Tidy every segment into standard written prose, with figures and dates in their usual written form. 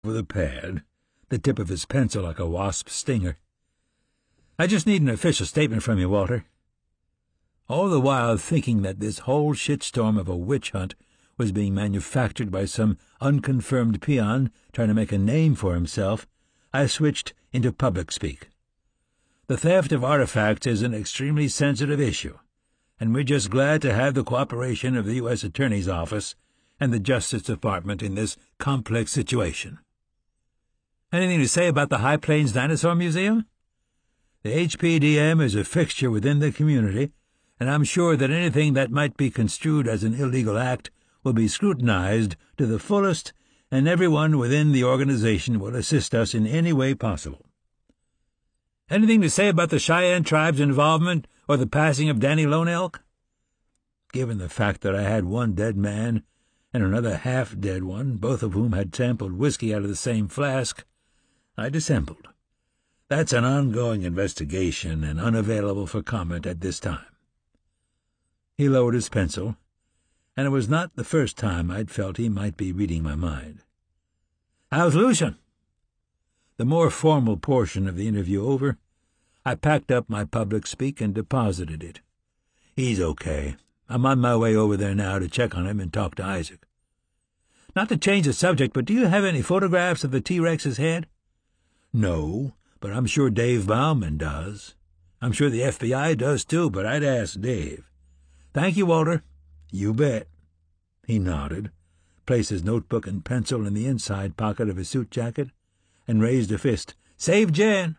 over the pad, the tip of his pencil like a wasp's stinger. "I just need an official statement from you, Walter." All the while thinking that this whole shitstorm of a witch hunt was being manufactured by some unconfirmed peon trying to make a name for himself, I switched into public speak. The theft of artifacts is an extremely sensitive issue, and we're just glad to have the cooperation of the U.S. Attorney's Office and the Justice Department in this complex situation. Anything to say about the High Plains Dinosaur Museum? The HPDM is a fixture within the community, and I'm sure that anything that might be construed as an illegal act will be scrutinized to the fullest, and everyone within the organization will assist us in any way possible. Anything to say about the Cheyenne tribe's involvement or the passing of Danny Lone Elk? Given the fact that I had one dead man and another half-dead one, both of whom had sampled whiskey out of the same flask, I dissembled. That's an ongoing investigation and unavailable for comment at this time. He lowered his pencil, and it was not the first time I'd felt he might be reading my mind. "How's Lucian?" The more formal portion of the interview over, I packed up my public speak and deposited it. "He's okay. I'm on my way over there now to check on him and talk to Isaac." "Not to change the subject, but do you have any photographs of the T-Rex's head?" "No, but I'm sure Dave Bauman does. I'm sure the FBI does too, but I'd ask Dave." "Thank you, Walter." "You bet." He nodded, placed his notebook and pencil in the inside pocket of his suit jacket, and raised a fist. "Save Jen."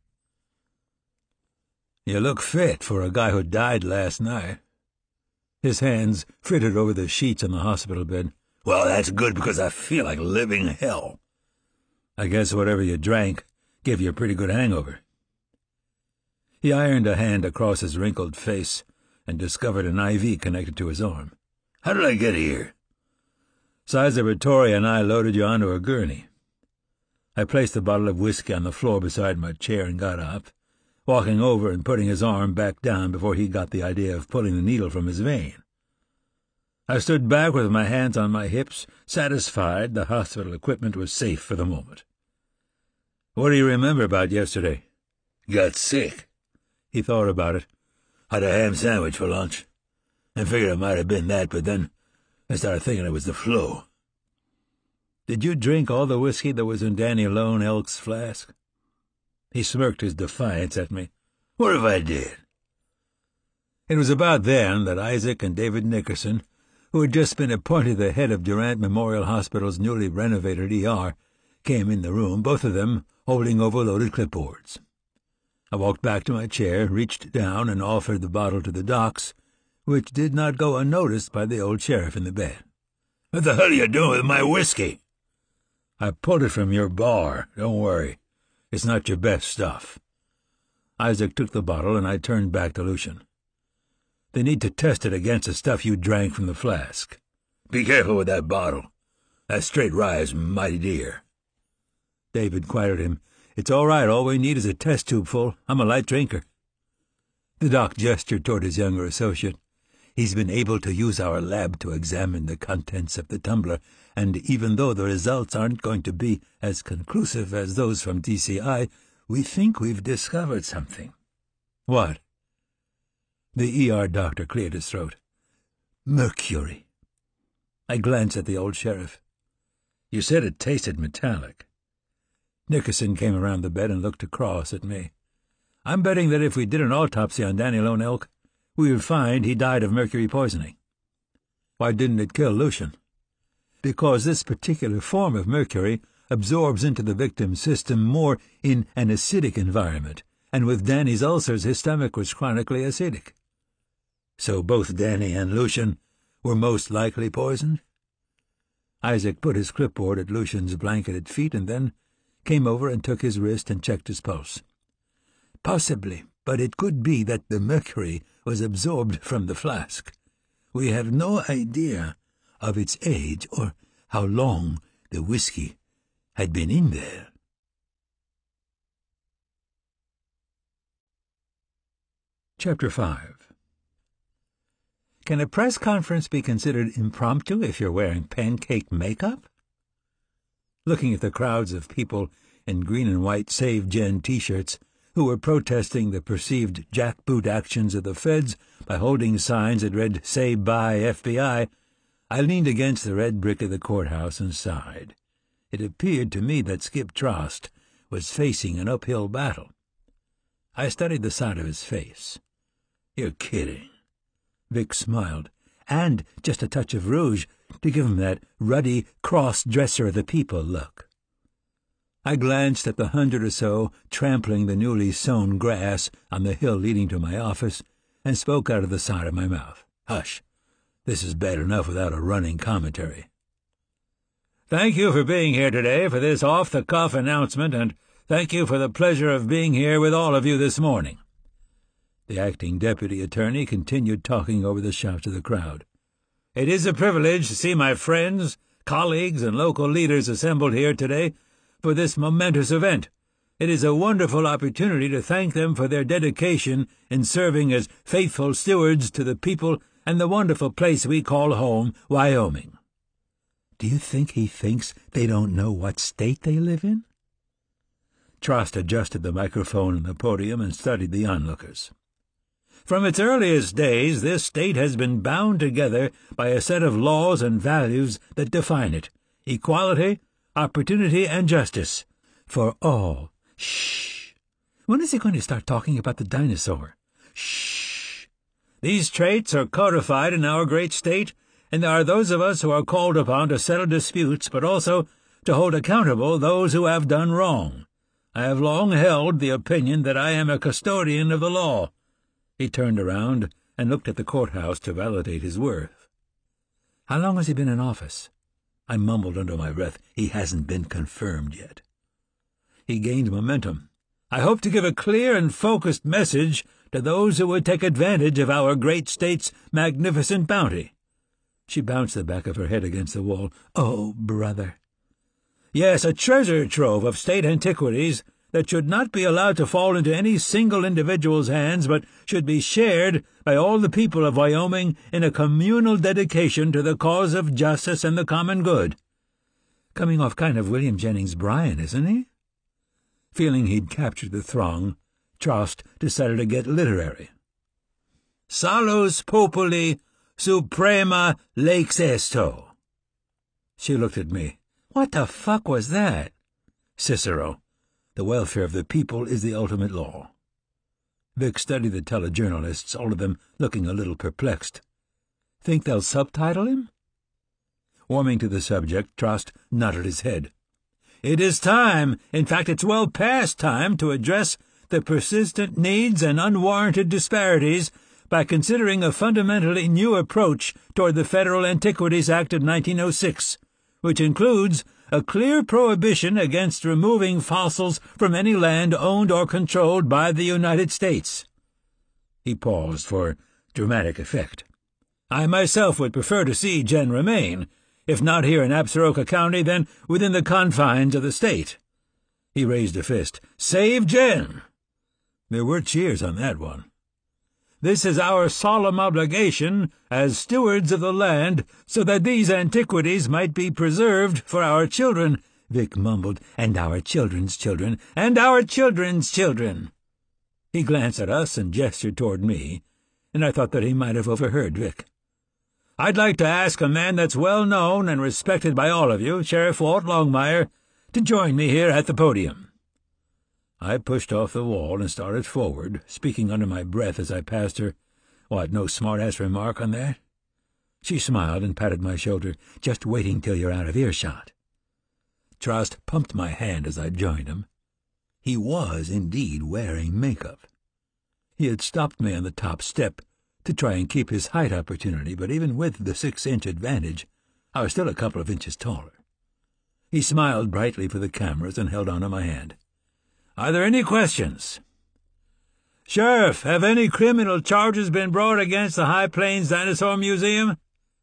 "You look fit for a guy who died last night." His hands frittered over the sheets on the hospital bed. "Well, that's good, because I feel like living hell." "I guess whatever you drank gave you a pretty good hangover." He ironed a hand across his wrinkled face and discovered an IV connected to his arm. "How did I get here?" "Sizer Vittoria and I loaded you onto a gurney." I placed the bottle of whiskey on the floor beside my chair and got up, walking over and putting his arm back down before he got the idea of pulling the needle from his vein. I stood back with my hands on my hips, satisfied the hospital equipment was safe for the moment. "What do you remember about yesterday?" "Got sick." He thought about it. "Had a ham sandwich for lunch. I figured it might have been that, but then I started thinking it was the flu." "Did you drink all the whiskey that was in Danny Lone Elk's flask?" He smirked his defiance at me. "What if I did?" It was about then that Isaac and David Nickerson, who had just been appointed the head of Durant Memorial Hospital's newly renovated ER, came in the room, both of them holding overloaded clipboards. I walked back to my chair, reached down, and offered the bottle to the docs, which did not go unnoticed by the old sheriff in the bed. "What the hell are you doing with my whiskey?" "I pulled it from your bar. Don't worry. It's not your best stuff." Isaac took the bottle, and I turned back to Lucian. "They need to test it against the stuff you drank from the flask." "Be careful with that bottle. That straight rye is mighty dear." David quieted him. "It's all right. All we need is a test tube full. I'm a light drinker." The doc gestured toward his younger associate. "He's been able to use our lab to examine the contents of the tumbler, and even though the results aren't going to be as conclusive as those from DCI, we think we've discovered something." "What?" The ER doctor cleared his throat. "Mercury." I glanced at the old sheriff. "You said it tasted metallic." Nickerson came around the bed and looked across at me. "I'm betting that if we did an autopsy on Danny Lone Elk, we would find he died of mercury poisoning." "Why didn't it kill Lucian?" "Because this particular form of mercury absorbs into the victim's system more in an acidic environment, and with Danny's ulcers his stomach was chronically acidic." "So both Danny and Lucian were most likely poisoned?" Isaac put his clipboard at Lucian's blanketed feet and then came over and took his wrist and checked his pulse. "Possibly, but it could be that the mercury was absorbed from the flask. We have no idea of its age or how long the whiskey had been in there." Chapter 5. Can a press conference be considered impromptu if you're wearing pancake makeup? looking at the crowds of people in green and white Save Jen t-shirts who were protesting the perceived jackboot actions of the feds by holding signs that read, "Say bye, FBI," I leaned against the red brick of the courthouse and sighed. It appeared to me that Skip Trost was facing an uphill battle. I studied the side of his face. "You're kidding." Vic smiled, and just a touch of rouge to give him that ruddy cross-dresser-of-the-people look. I glanced at the 100 or so trampling the newly sown grass on the hill leading to my office and spoke out of the side of my mouth. "Hush. This is bad enough without a running commentary. Thank you for being here today for this off-the-cuff announcement, and thank you for the pleasure of being here with all of you this morning." The acting deputy attorney continued talking over the shouts of the crowd. "It is a privilege to see my friends, colleagues, and local leaders assembled here today for this momentous event. It is a wonderful opportunity to thank them for their dedication in serving as faithful stewards to the people and the wonderful place we call home, Wyoming." Do you think he thinks they don't know what state they live in? Trost adjusted the microphone on the podium and studied the onlookers. "From its earliest days, this state has been bound together by a set of laws and values that define it: equality, opportunity, and justice. For all." Shh. When is he going to start talking about the dinosaur? Shh. "These traits are codified in our great state, and there are those of us who are called upon to settle disputes, but also to hold accountable those who have done wrong. I have long held the opinion that I am a custodian of the law." He turned around and looked at the courthouse to validate his worth. "How long has he been in office?" I mumbled under my breath. He hasn't been confirmed yet. He gained momentum. "I hope to give a clear and focused message to those who would take advantage of our great state's magnificent bounty." She bounced the back of her head against the wall. "Oh, brother." "Yes, a treasure trove of state antiquities that should not be allowed to fall into any single individual's hands, but should be shared by all the people of Wyoming in a communal dedication to the cause of justice and the common good." Coming off kind of William Jennings Bryan, isn't he? Feeling he'd captured the throng, Trost decided to get literary. "Salus populi suprema lex esto." She looked at me. "What the fuck was that?" "Cicero. The welfare of the people is the ultimate law." Vic studied the telejournalists, all of them looking a little perplexed. "Think they'll subtitle him?" Warming to the subject, Trost nodded his head. "It is time, in fact it's well past time, to address the persistent needs and unwarranted disparities by considering a fundamentally new approach toward the Federal Antiquities Act of 1906, which includes a clear prohibition against removing fossils from any land owned or controlled by the United States." He paused for dramatic effect. "I myself would prefer to see Jen remain, if not here in Absaroka County, then within the confines of the state." He raised a fist. "Save Jen!" There were cheers on that one. "This is our solemn obligation as stewards of the land, so that these antiquities might be preserved for our children," Vic mumbled, "and our children's children, and our children's children." He glanced at us and gestured toward me, and I thought that he might have overheard Vic. "I'd like to ask a man that's well known and respected by all of you, Sheriff Walt Longmire, to join me here at the podium." I pushed off the wall and started forward, speaking under my breath as I passed her. "What, no smart-ass remark on that?" She smiled and patted my shoulder. "Just waiting till you're out of earshot." Trost pumped my hand as I joined him. He was indeed wearing makeup. He had stopped me on the top step to try and keep his height opportunity, but even with the 6-inch advantage, I was still a couple of inches taller. He smiled brightly for the cameras and held on to my hand. "Are there any questions?" "Sheriff, have any criminal charges been brought against the High Plains Dinosaur Museum?"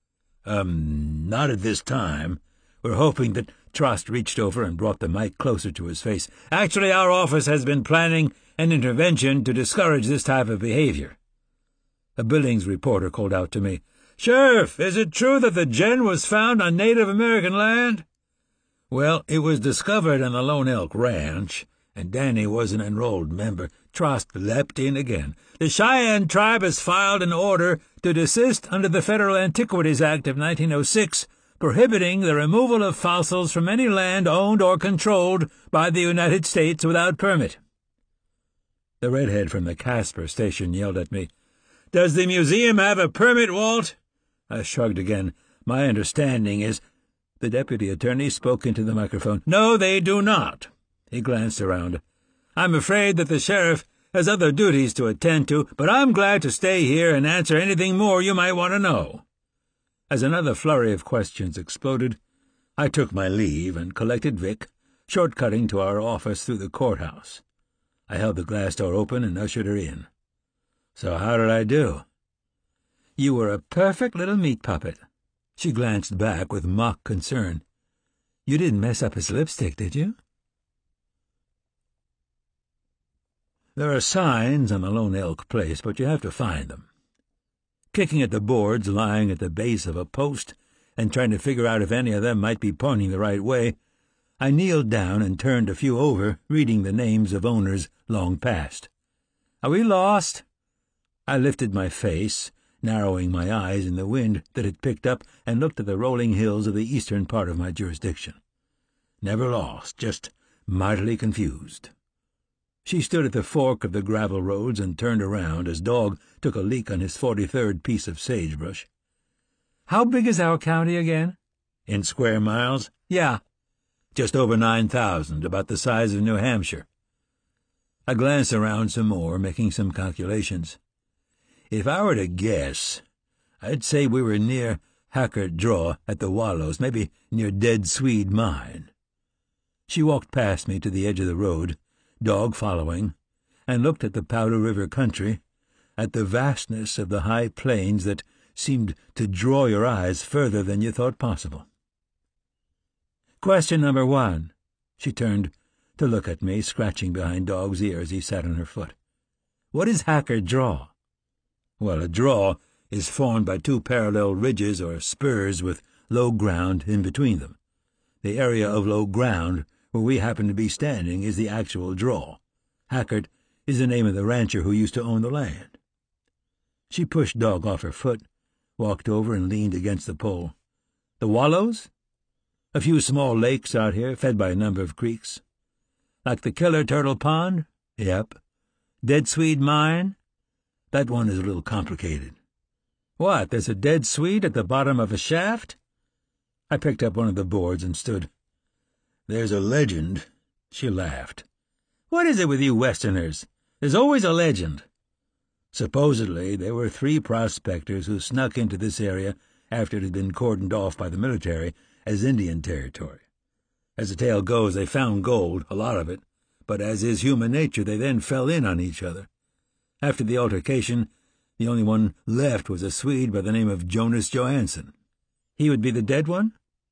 Not at this time. We're hoping that—" Trost reached over and brought the mic closer to his face. "Actually, our office has been planning an intervention to discourage this type of behavior." A Billings reporter called out to me, "Sheriff, is it true that the Jen was found on Native American land?" Well, it was discovered on the Lone Elk Ranch, and Danny was an enrolled member. Trost leapt in again. The Cheyenne tribe has filed an order to desist under the Federal Antiquities Act of 1906, prohibiting the removal of fossils from any land owned or controlled by the United States without permit. The redhead from the Casper station yelled at me, "Does the museum have a permit, Walt?" I shrugged again. My understanding is— The deputy attorney spoke into the microphone. "No, they do not." He glanced around. "I'm afraid that the sheriff has other duties to attend to, but I'm glad to stay here and answer anything more you might want to know." As another flurry of questions exploded, I took my leave and collected Vic, short-cutting to our office through the courthouse. I held the glass door open and ushered her in. "So how did I do?" "You were a perfect little meat puppet." She glanced back with mock concern. "You didn't mess up his lipstick, did you?" There are signs on the Lone Elk place, but you have to find them. Kicking at the boards lying at the base of a post and trying to figure out if any of them might be pointing the right way, I kneeled down and turned a few over, reading the names of owners long past. "Are we lost?" I lifted my face, narrowing my eyes in the wind that had picked up, and looked at the rolling hills of the eastern part of my jurisdiction. "Never lost, just mightily confused." She stood at the fork of the gravel roads and turned around as Dog took a leak on his 43rd piece of sagebrush. "How big is our county again?" "In square miles?" "Yeah." "Just over 9,000, about the size of New Hampshire." I glanced around some more, making some calculations. "If I were to guess, I'd say we were near Hackert Draw at the Wallows, maybe near Dead Swede Mine." She walked past me to the edge of the road, Dog following, and looked at the Powder River country, at the vastness of the high plains that seemed to draw your eyes further than you thought possible. "Question number 1. She turned to look at me, scratching behind Dog's ear as he sat on her foot. "What is Hackert Draw?" "Well, a draw is formed by two parallel ridges or spurs with low ground in between them. The area of low ground where we happen to be standing is the actual draw. Hackert is the name of the rancher who used to own the land." She pushed Dog off her foot, walked over and leaned against the pole. "The Wallows? A few small lakes out here, fed by a number of creeks." "Like the Killer Turtle Pond?" "Yep." "Dead Swede Mine?" "That one is a little complicated." "What, there's a dead Swede at the bottom of a shaft?" I picked up one of the boards and stood. "There's a legend." She laughed. "What is it with you Westerners? There's always a legend." "Supposedly there were 3 prospectors who snuck into this area after it had been cordoned off by the military as Indian territory. As the tale goes, they found gold, a lot of it, but as is human nature, they then fell in on each other. After the altercation, the only one left was a Swede by the name of Jonas Johansson." "He would be the dead one?"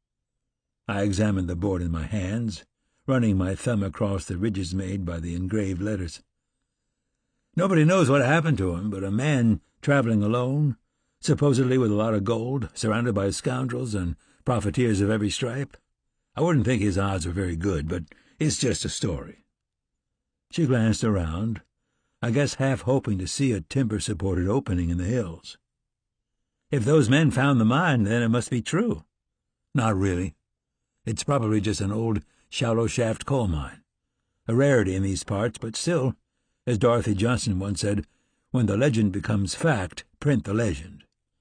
I examined the board in my hands, running my thumb across the ridges made by the engraved letters. "Nobody knows what happened to him, but a man traveling alone, supposedly with a lot of gold, surrounded by scoundrels and profiteers of every stripe. I wouldn't think his odds were very good, but it's just a story." She glanced around, I guess half hoping to see a timber-supported opening in the hills. "If those men found the mine, then it must be true." "Not really. It's probably just an old shallow-shaft coal mine. A rarity in these parts, but still, as Dorothy Johnson once said, when the legend becomes fact, print the legend."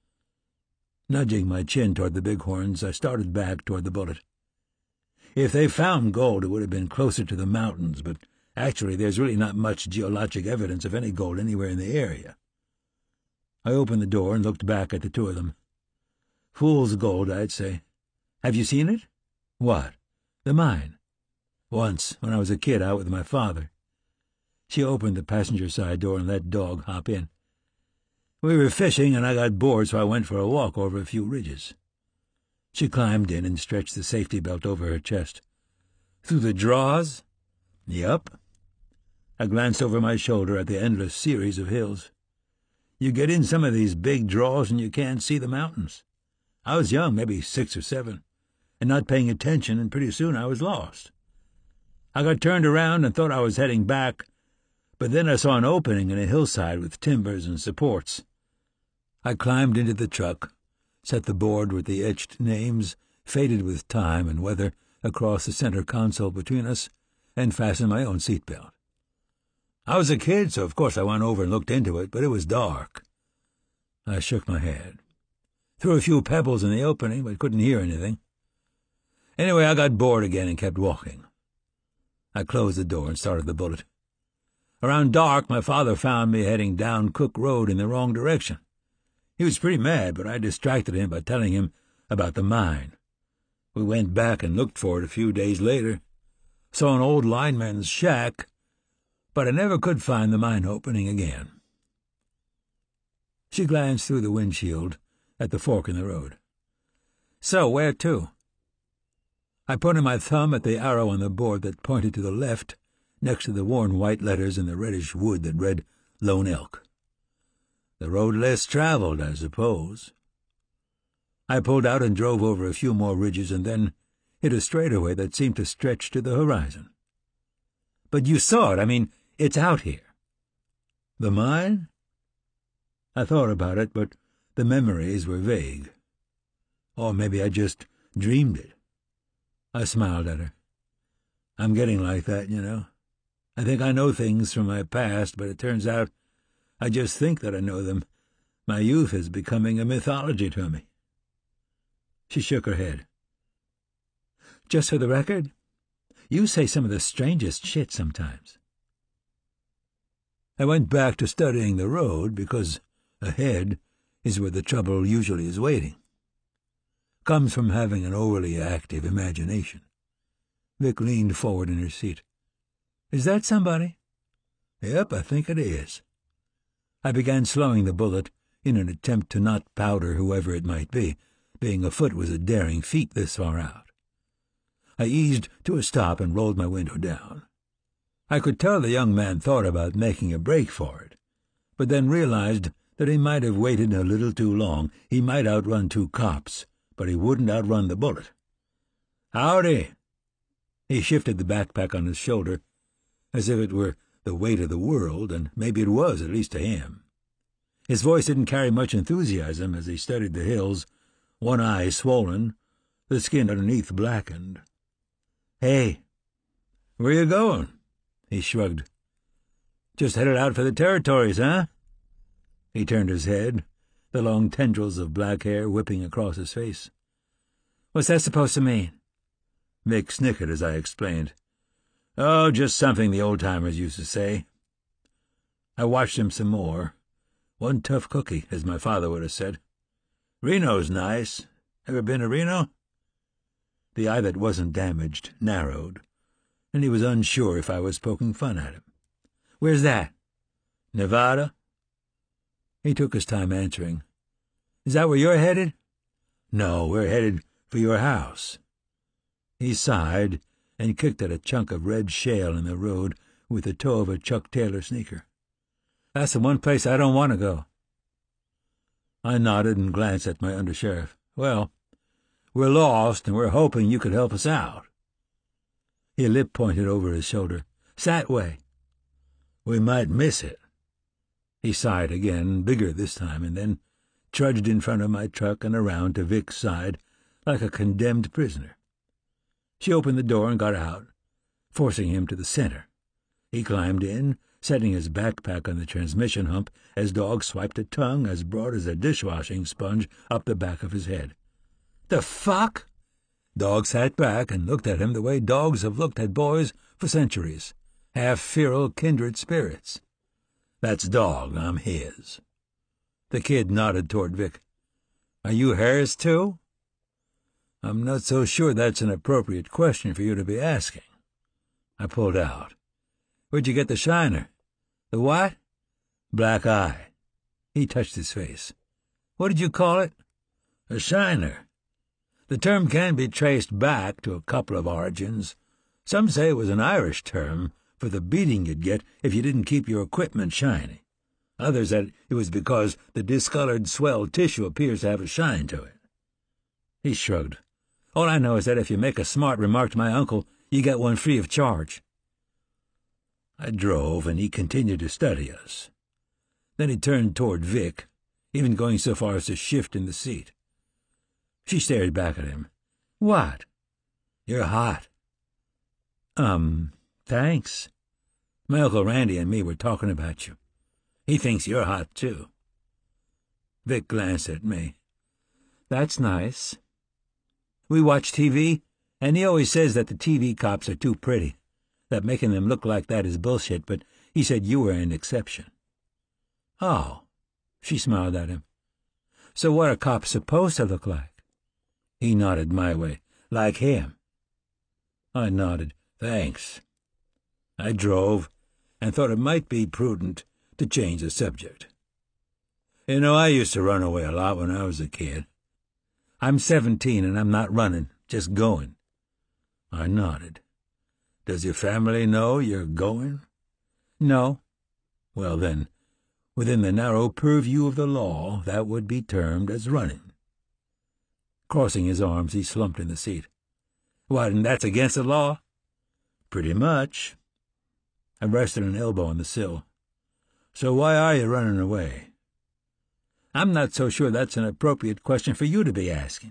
Nudging my chin toward the bighorns, I started back toward the bullet. "If they found gold, it would have been closer to the mountains, but actually there's really not much geologic evidence of any gold anywhere in the area." I opened the door and looked back at the 2 of them. "Fool's gold, I'd say. Have you seen it?" "What?" "The mine." "Once, when I was a kid out with my father." She opened the passenger side door and let Dog hop in. "We were fishing, and I got bored, so I went for a walk over a few ridges." She climbed in and stretched the safety belt over her chest. "Through the draws?" "Yup." I glanced over my shoulder at the endless series of hills. "You get in some of these big draws and you can't see the mountains. I was young, maybe 6 or 7. and not paying attention, and pretty soon I was lost. I got turned around and thought I was heading back, but then I saw an opening in a hillside with timbers and supports. I climbed into the truck, set the board with the etched names, faded with time and weather, across the center console between us, and fastened my own seatbelt. I was a kid, so of course I went over and looked into it, but it was dark. I shook my head. Threw a few pebbles in the opening, but couldn't hear anything. Anyway, I got bored again and kept walking. I closed the door and started the bullet. Around dark, my father found me heading down Cook Road in the wrong direction. He was pretty mad, but I distracted him by telling him about the mine. We went back and looked for it a few days later. Saw an old lineman's shack, but I never could find the mine opening again. She glanced through the windshield at the fork in the road. So, where to? I pointed my thumb at the arrow on the board that pointed to the left, next to the worn white letters in the reddish wood that read Lone Elk. The road less traveled, I suppose. I pulled out and drove over a few more ridges and then hit a straightaway that seemed to stretch to the horizon. But you saw it. I mean, it's out here. The mine? I thought about it, but the memories were vague. Or maybe I just dreamed it. I smiled at her. I'm getting like that, you know. I think I know things from my past, but it turns out I just think that I know them. My youth is becoming a mythology to me. She shook her head. Just for the record, you say some of the strangest shit sometimes. I went back to studying the road because ahead is where the trouble usually is waiting. Comes from having an overly active imagination. Vic leaned forward in her seat. Is that somebody? Yep, I think it is. I began slowing the bullet in an attempt to not powder whoever it might be. Being afoot was a daring feat this far out. I eased to a stop and rolled my window down. I could tell the young man thought about making a break for it, but then realized that he might have waited a little too long. He might outrun two cops, but he wouldn't outrun the bullet. Howdy! He shifted the backpack on his shoulder, as if it were the weight of the world, and maybe it was, at least to him. His voice didn't carry much enthusiasm as he studied the hills, one eye swollen, the skin underneath blackened. Hey, where you going? He shrugged. Just headed out for the territories, huh? He turned his head, the long tendrils of black hair whipping across his face. What's that supposed to mean? Vic snickered as I explained. Oh, just something the old-timers used to say. I watched him some more. One tough cookie, as my father would have said. Reno's nice. Ever been to Reno? The eye that wasn't damaged narrowed, and he was unsure if I was poking fun at him. Where's that? Nevada? He took his time answering. Is that where you're headed? No, we're headed for your house. He sighed and kicked at a chunk of red shale in the road with the toe of a Chuck Taylor sneaker. That's the one place I don't want to go. I nodded and glanced at my undersheriff. Well, we're lost, and we're hoping you could help us out. He lip-pointed over his shoulder. That way. We might miss it. He sighed again, bigger this time, and then trudged in front of my truck and around to Vic's side like a condemned prisoner. She opened the door and got out, forcing him to the center. He climbed in, setting his backpack on the transmission hump as Dog swiped a tongue as broad as a dishwashing sponge up the back of his head. The fuck? Dog sat back and looked at him the way dogs have looked at boys for centuries, half-feral kindred spirits. That's Dog, I'm his. The kid nodded toward Vic. Are you hers, too? I'm not so sure that's an appropriate question for you to be asking. I pulled out. Where'd you get the shiner? The what? Black eye. He touched his face. What did you call it? A shiner. The term can be traced back to a couple of origins. Some say it was an Irish term for the beating you'd get if you didn't keep your equipment shiny. Others said it was because the discolored swell tissue appears to have a shine to it. He shrugged. All I know is that if you make a smart remark to my uncle, you get one free of charge." I drove, and he continued to study us. Then he turned toward Vic, even going so far as to shift in the seat. She stared back at him. "What?" "You're hot." Thanks. My Uncle Randy and me were talking about you. He thinks you're hot, too." Vic glanced at me. "That's nice. We watch TV, and he always says that the TV cops are too pretty, that making them look like that is bullshit, but he said you were an exception." "Oh," she smiled at him. "So what are cops supposed to look like?" He nodded my way. "Like him." I nodded. "Thanks." I drove, and thought it might be prudent to change the subject. "You know, I used to run away a lot when I was a kid. I'm 17, and I'm not running, just going." I nodded. "Does your family know you're going?" "No." "Well, then, within the narrow purview of the law, that would be termed as running." Crossing his arms, he slumped in the seat. "What, and that's against the law?" "Pretty much." I rested an elbow on the sill. "So why are you running away?" "I'm not so sure that's an appropriate question for you to be asking."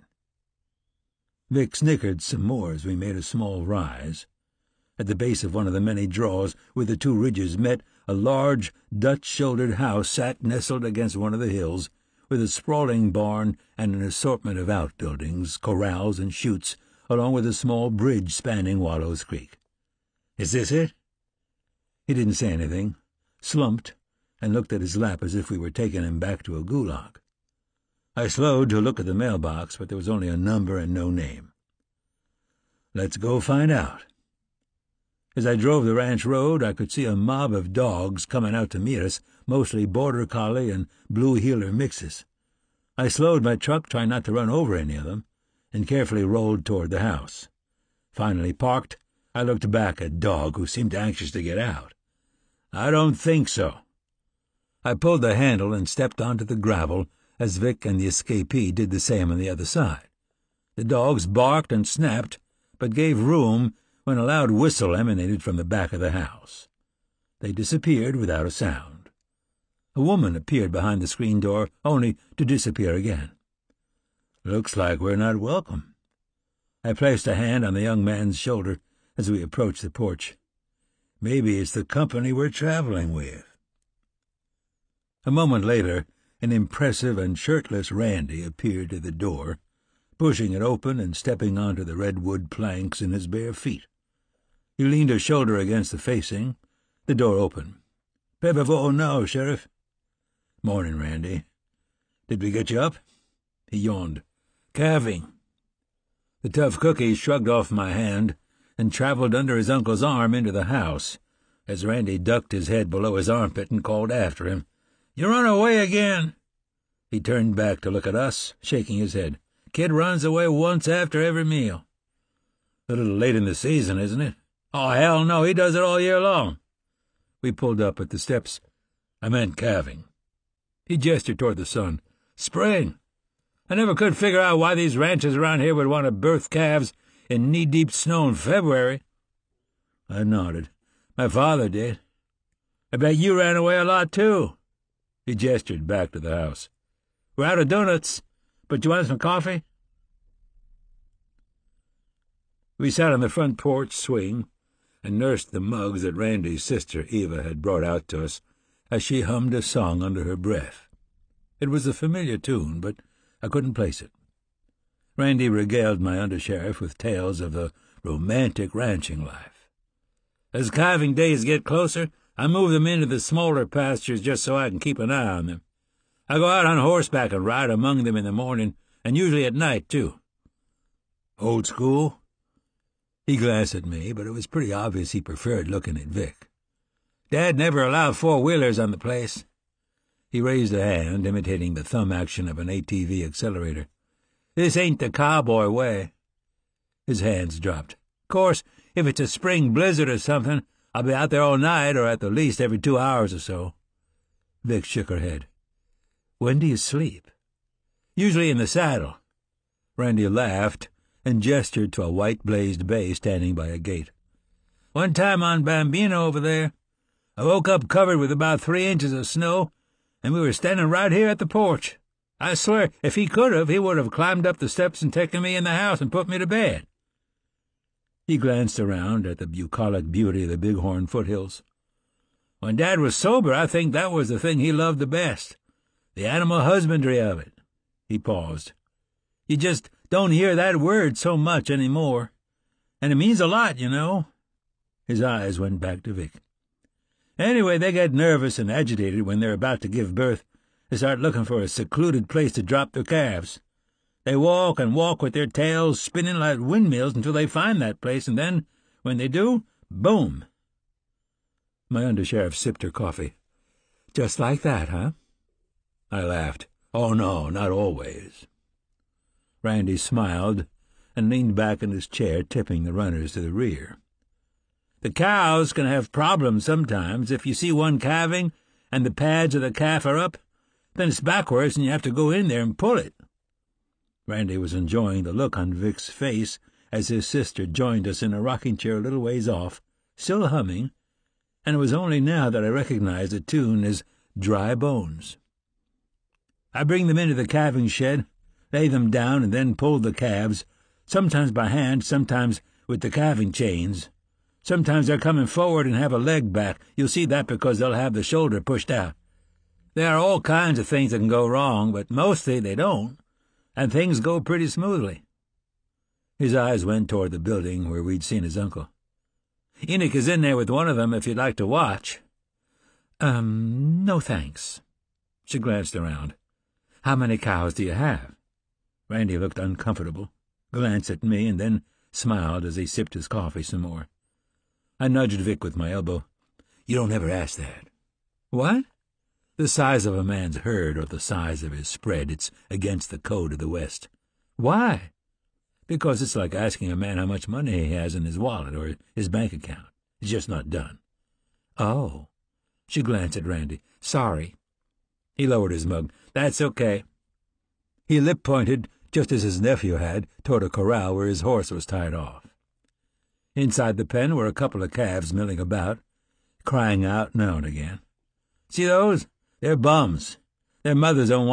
Vic snickered some more as we made a small rise. At the base of one of the many draws where the two ridges met, a large, Dutch-shouldered house sat nestled against one of the hills, with a sprawling barn and an assortment of outbuildings, corrals, and chutes, along with a small bridge spanning Wallows Creek. "Is this it?" He didn't say anything, slumped, and looked at his lap as if we were taking him back to a gulag. I slowed to look at the mailbox, but there was only a number and no name. "Let's go find out." As I drove the ranch road, I could see a mob of dogs coming out to meet us, mostly border collie and blue heeler mixes. I slowed my truck, trying not to run over any of them, and carefully rolled toward the house. Finally parked, I looked back at Dog, who seemed anxious to get out. "I don't think so." I pulled the handle and stepped onto the gravel as Vic and the escapee did the same on the other side. The dogs barked and snapped, but gave room when a loud whistle emanated from the back of the house. They disappeared without a sound. A woman appeared behind the screen door, only to disappear again. "Looks like we're not welcome." I placed a hand on the young man's shoulder as we approached the porch. "Maybe it's the company we're traveling with." A moment later, an impressive and shirtless Randy appeared at the door, pushing it open and stepping onto the redwood planks in his bare feet. He leaned a shoulder against the facing. The door opened. "Pepperville now, Sheriff." "Morning, Randy. Did we get you up?" He yawned. "Calving." The tough cookie shrugged off my hand and traveled under his uncle's arm into the house, as Randy ducked his head below his armpit and called after him, "You run away again." He turned back to look at us, shaking his head. "Kid runs away once after every meal." "A little late in the season, isn't it?" "Oh, hell no, he does it all year long." We pulled up at the steps. "I meant calving." He gestured toward the sun. "Spring. I never could figure out why these ranches around here would want to birth calves in knee-deep snow in February." I nodded. "My father did." "I bet you ran away a lot, too." He gestured back to the house. "We're out of donuts, but you want some coffee?" We sat on the front porch swing and nursed the mugs that Randy's sister Eva had brought out to us as she hummed a song under her breath. It was a familiar tune, but I couldn't place it. Randy regaled my undersheriff with tales of the romantic ranching life. "As calving days get closer, I move them into the smaller pastures just so I can keep an eye on them. I go out on horseback and ride among them in the morning, and usually at night, too." "Old school?" He glanced at me, but it was pretty obvious he preferred looking at Vic. "Dad never allowed four-wheelers on the place." He raised a hand, imitating the thumb action of an ATV accelerator. "This ain't the cowboy way." His hands dropped. "Course, if it's a spring blizzard or something, I'll be out there all night, or at the least every 2 hours or so." Vic shook her head. "When do you sleep?" "Usually in the saddle." Randy laughed and gestured to a white-blazed bay standing by a gate. "One time on Bambino over there, I woke up covered with about 3 inches of snow, and we were standing right here at the porch. I swear, if he could have, he would have climbed up the steps and taken me in the house and put me to bed." He glanced around at the bucolic beauty of the Bighorn foothills. "When Dad was sober, I think that was the thing he loved the best, the animal husbandry of it." He paused. "You just don't hear that word so much any more. And it means a lot, you know." His eyes went back to Vic. "Anyway, they get nervous and agitated when they're about to give birth. They start looking for a secluded place to drop their calves. They walk and walk with their tails spinning like windmills until they find that place, and then, when they do, boom." My undersheriff sipped her coffee. "Just like that, huh?" I laughed. "Oh, no, not always." Randy smiled and leaned back in his chair, tipping the runners to the rear. "The cows can have problems sometimes. If you see one calving and the pads of the calf are up, then it's backwards and you have to go in there and pull it." Randy was enjoying the look on Vic's face as his sister joined us in a rocking chair a little ways off, still humming, and it was only now that I recognized the tune as Dry Bones. "I bring them into the calving shed, lay them down, and then pull the calves, sometimes by hand, sometimes with the calving chains. Sometimes they're coming forward and have a leg back. You'll see that because they'll have the shoulder pushed out. There are all kinds of things that can go wrong, but mostly they don't, and things go pretty smoothly." His eyes went toward the building where we'd seen his uncle. "Enoch is in there with one of them if you'd like to watch." No thanks." She glanced around. "How many cows do you have?" Randy looked uncomfortable, glanced at me, and then smiled as he sipped his coffee some more. I nudged Vic with my elbow. "You don't ever ask that." "What?" "The size of a man's herd or the size of his spread. It's against the code of the West." "Why?" "Because it's like asking a man how much money he has in his wallet or his bank account. It's just not done." "Oh." She glanced at Randy. "Sorry." He lowered his mug. "That's okay." He lip-pointed, just as his nephew had, toward a corral where his horse was tied off. Inside the pen were a couple of calves milling about, crying out now and again. "See those? They're bums. Their mothers don't